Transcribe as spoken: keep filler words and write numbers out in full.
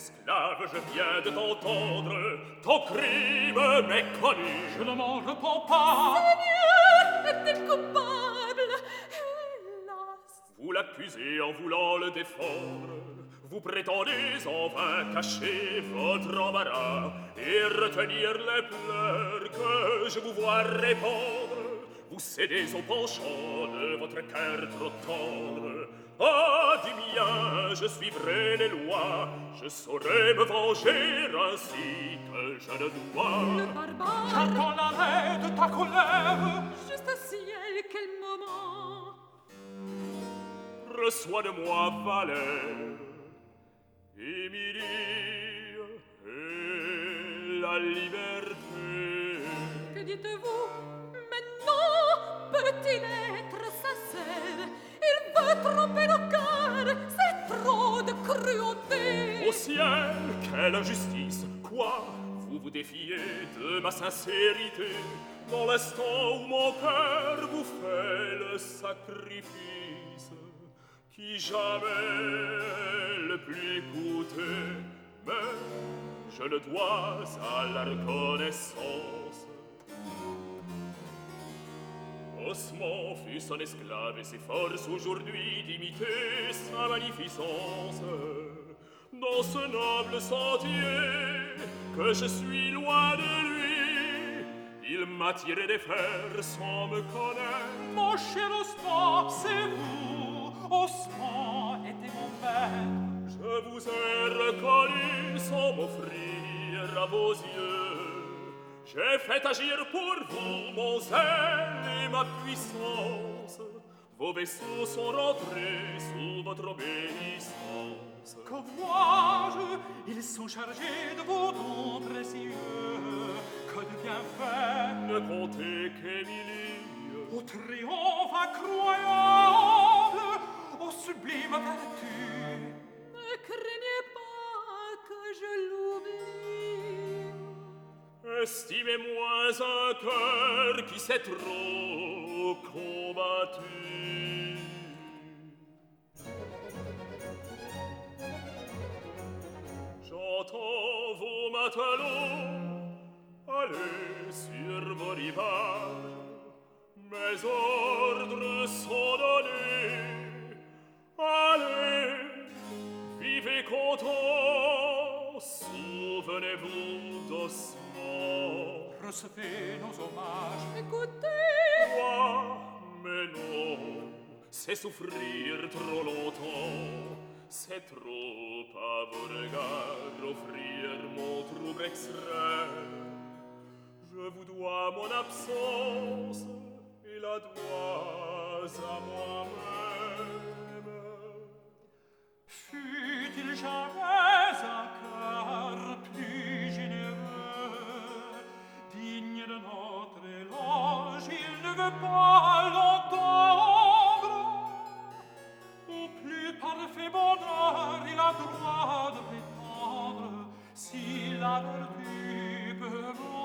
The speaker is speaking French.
esclave, je viens de t'entendre. Ton crime m'est connu. Je ne m'en repens pas. Seigneur, est-il coupable? Hélas! Vous l'accusez en voulant le défendre. Vous prétendez en vain cacher votre embarras et retenir les pleurs que je vous vois répandre. Vous cédez au penchant de votre cœur trop tendre. Ah, du mien, je suivrai les lois, je saurai me venger ainsi que je le dois. Le barbare, J'entends l'arrêt de ta colère. juste au ciel, quel moment! Reçois de moi Valère, Émilie et la liberté. Que dites-vous? Mais non, peut-il être sincère? Il veut tromper nos cœurs, c'est trop de cruauté. Au ciel, quelle injustice! Quoi? Vous vous défiez de ma sincérité dans l'instant où mon cœur vous fait le sacrifice qui jamais le plus coûté, mais je le dois à la reconnaissance. Osmond fut son esclave et s'efforce aujourd'hui d'imiter sa magnificence. Dans ce noble sentier que je suis loin de lui, il m'a tiré des fers sans me connaître. Mon cher Osmond, c'est vous. Osmond était mon père. Je vous ai reconnu sans m'offrir à vos yeux. J'ai fait agir pour vous mon zèle et ma puissance. Vos vaisseaux sont rentrés sous votre obéissance. Que vois-je? Ils sont chargés de vos dons précieux. Que de bienfaits! Ne comptez qu'Émilie. Au triomphe incroyable, au sublime vertu. Ne craignez pas que je l'oublie. Estimez moins un cœur qui s'est trop combattu. J'entends vos matelots aller sur vos rivages. Mes ordres sont donnés. Allez, vivez contents, souvenez-vous d'Osmond. Recevez nos hommages. Écoutez, Moi, mais non, c'est souffrir trop longtemps. C'est trop à vos regards offrir mon trouble extrême. Je vous dois mon absence et la dois à moi-même. Fut-il jamais un cœur plus généreux, digne de notre éloge, il ne veut pas l'entendre. Au plus parfait bonheur, il a droit de prétendre, si la vertu peut voir.